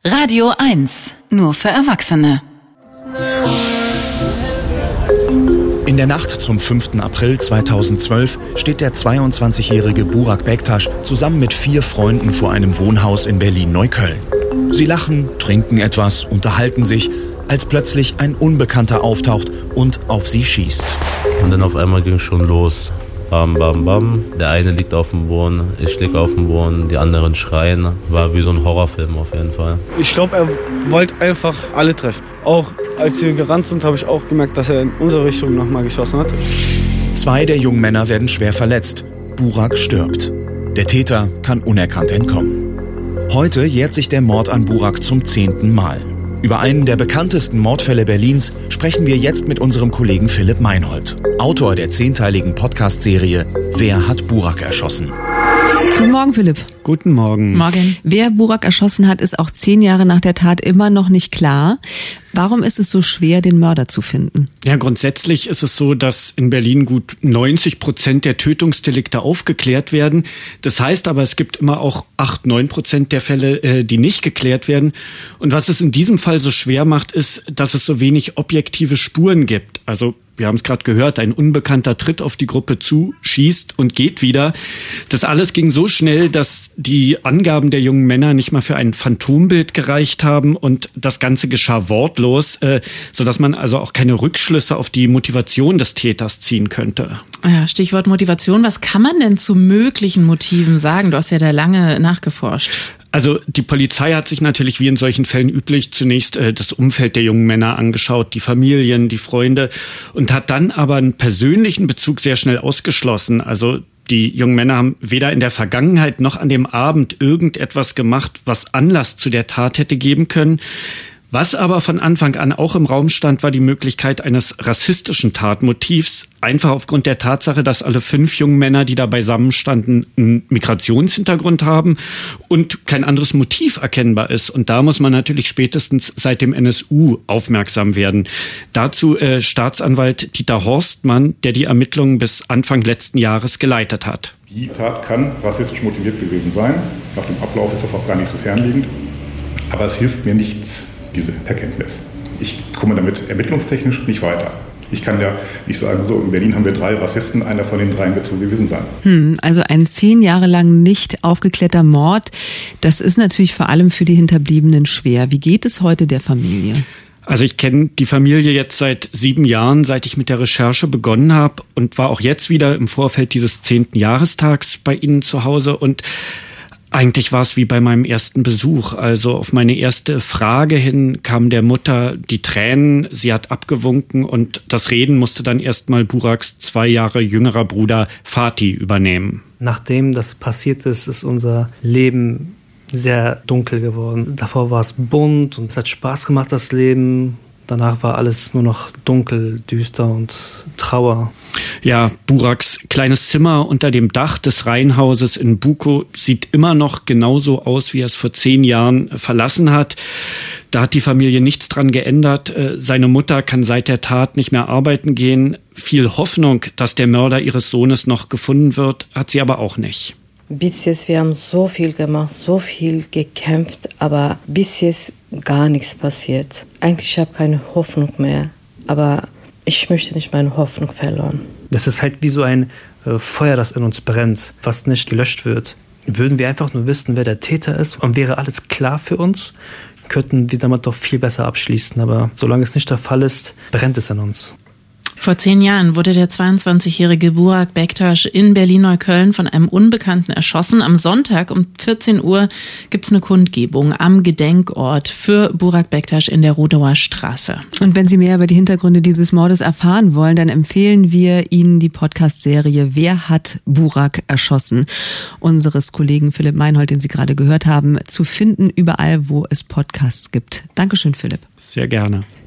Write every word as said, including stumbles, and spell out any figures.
Radio eins, nur für Erwachsene. In der Nacht zum fünften April zweitausendzwölf steht der zweiundzwanzigjährige Burak Bektaş zusammen mit vier Freunden vor einem Wohnhaus in Berlin-Neukölln. Sie lachen, trinken etwas, unterhalten sich, als plötzlich ein Unbekannter auftaucht und auf sie schießt. Und dann auf einmal ging es schon los. Bam, bam, bam. Der eine liegt auf dem Boden, ich lieg auf dem Boden, die anderen schreien. War wie so ein Horrorfilm auf jeden Fall. Ich glaube, er wollte einfach alle treffen. Auch als wir gerannt sind, habe ich auch gemerkt, dass er in unsere Richtung nochmal geschossen hat. Zwei der jungen Männer werden schwer verletzt. Burak stirbt. Der Täter kann unerkannt entkommen. Heute jährt sich der Mord an Burak zum zehnten Mal. Über einen der bekanntesten Mordfälle Berlins sprechen wir jetzt mit unserem Kollegen Philipp Meinhold, Autor der zehnteiligen Podcast-Serie Wer hat Burak erschossen? Guten Morgen, Philipp. Guten Morgen. Morgen. Wer Burak erschossen hat, ist auch zehn Jahre nach der Tat immer noch nicht klar. Warum ist es so schwer, den Mörder zu finden? Ja, grundsätzlich ist es so, dass in Berlin gut neunzig Prozent der Tötungsdelikte aufgeklärt werden. Das heißt aber, es gibt immer auch acht, neun Prozent der Fälle, die nicht geklärt werden. Und was es in diesem Fall so schwer macht, ist, dass es so wenig objektive Spuren gibt. Also wir haben es gerade gehört, ein Unbekannter tritt auf die Gruppe zu, schießt und geht wieder. Das alles ging so schnell, dass die Angaben der jungen Männer nicht mal für ein Phantombild gereicht haben und das Ganze geschah wortlos, äh, sodass man also auch keine Rückschlüsse auf die Motivation des Täters ziehen könnte. Ja, Stichwort Motivation. Was kann man denn zu möglichen Motiven sagen? Du hast ja da lange nachgeforscht. Also die Polizei hat sich natürlich wie in solchen Fällen üblich zunächst äh, das Umfeld der jungen Männer angeschaut, die Familien, die Freunde und hat dann aber einen persönlichen Bezug sehr schnell ausgeschlossen. Also die jungen Männer haben weder in der Vergangenheit noch an dem Abend irgendetwas gemacht, was Anlass zu der Tat hätte geben können. Was aber von Anfang an auch im Raum stand, war die Möglichkeit eines rassistischen Tatmotivs. Einfach aufgrund der Tatsache, dass alle fünf jungen Männer, die da beisammenstanden, einen Migrationshintergrund haben und kein anderes Motiv erkennbar ist. Und da muss man natürlich spätestens seit dem N S U aufmerksam werden. Dazu äh, Staatsanwalt Dieter Horstmann, der die Ermittlungen bis Anfang letzten Jahres geleitet hat. Die Tat kann rassistisch motiviert gewesen sein. Nach dem Ablauf ist das auch gar nicht so fernliegend. Aber es hilft mir nichts, diese Erkenntnis. Ich komme damit ermittlungstechnisch nicht weiter. Ich kann ja nicht sagen, so in Berlin haben wir drei Rassisten, einer von den dreien wird so gewesen sein. Hm, also ein zehn Jahre lang nicht aufgeklärter Mord, das ist natürlich vor allem für die Hinterbliebenen schwer. Wie geht es heute der Familie? Also ich kenne die Familie jetzt seit sieben Jahren, seit ich mit der Recherche begonnen habe und war auch jetzt wieder im Vorfeld dieses zehnten Jahrestags bei Ihnen zu Hause und eigentlich war es wie bei meinem ersten Besuch. Also auf meine erste Frage hin kam der Mutter die Tränen, sie hat abgewunken und das Reden musste dann erstmal Buraks zwei Jahre jüngerer Bruder Fatih übernehmen. Nachdem das passiert ist, ist unser Leben sehr dunkel geworden. Davor war es bunt und es hat Spaß gemacht, das Leben. Danach war alles nur noch dunkel, düster und Trauer. Ja, Buraks kleines Zimmer unter dem Dach des Reihenhauses in Bukow sieht immer noch genauso aus, wie er es vor zehn Jahren verlassen hat. Da hat die Familie nichts dran geändert. Seine Mutter kann seit der Tat nicht mehr arbeiten gehen. Viel Hoffnung, dass der Mörder ihres Sohnes noch gefunden wird, hat sie aber auch nicht. Bis jetzt, wir haben so viel gemacht, so viel gekämpft, aber bis jetzt gar nichts passiert. Eigentlich habe ich keine Hoffnung mehr, aber ich möchte nicht meine Hoffnung verloren. Das ist halt wie so ein äh, Feuer, das in uns brennt, was nicht gelöscht wird. Würden wir einfach nur wissen, wer der Täter ist und wäre alles klar für uns, könnten wir damit doch viel besser abschließen. Aber solange es nicht der Fall ist, brennt es in uns. Vor zehn Jahren wurde der zweiundzwanzigjährige Burak Bektaş in Berlin-Neukölln von einem Unbekannten erschossen. Am Sonntag um vierzehn Uhr gibt's eine Kundgebung am Gedenkort für Burak Bektaş in der Rodauer Straße. Und wenn Sie mehr über die Hintergründe dieses Mordes erfahren wollen, dann empfehlen wir Ihnen die Podcast-Serie Wer hat Burak erschossen? Unseres Kollegen Philipp Meinhold, den Sie gerade gehört haben, zu finden überall, wo es Podcasts gibt. Dankeschön, Philipp. Sehr gerne.